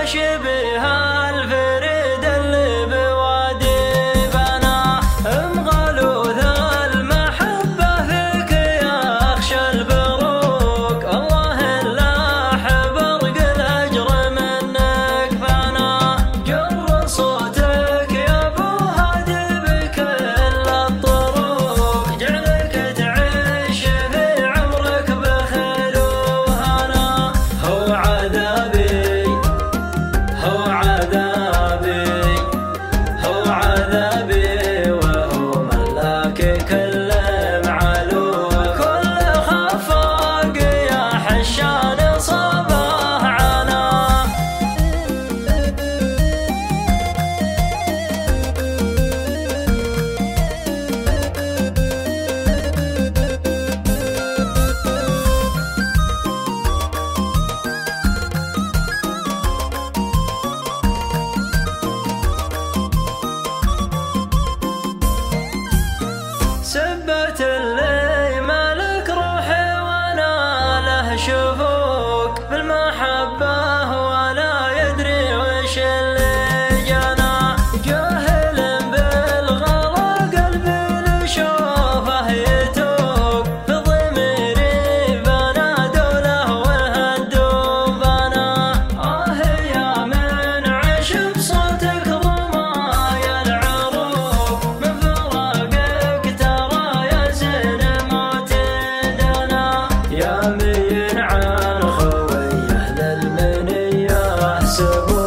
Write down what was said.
شبه الفريد اللي بوادي بنا مغلوث المحبة فيك يا أخشى البروق الله اللاح برق الأجر منك فانا جر صوتك يا أبو هادي بكل الطرق جعلك تعيش في عمرك بخير وهنا هو عذابي وهو ملاك كل معلوم كل خفاق يا حشان صباح عنا سبت اللي مالك روحي وانا له شفوق بالمحبة ولا يدري وش اللي جانا جاهل بالغلا قلبي لشوفه يتوق في ضميري بنا دوله والهدوم بنا يا من عش بصوتك ضمايا العروق من فراقك ترى يزن موت دنا يا من عن خويه للمنيه سبوق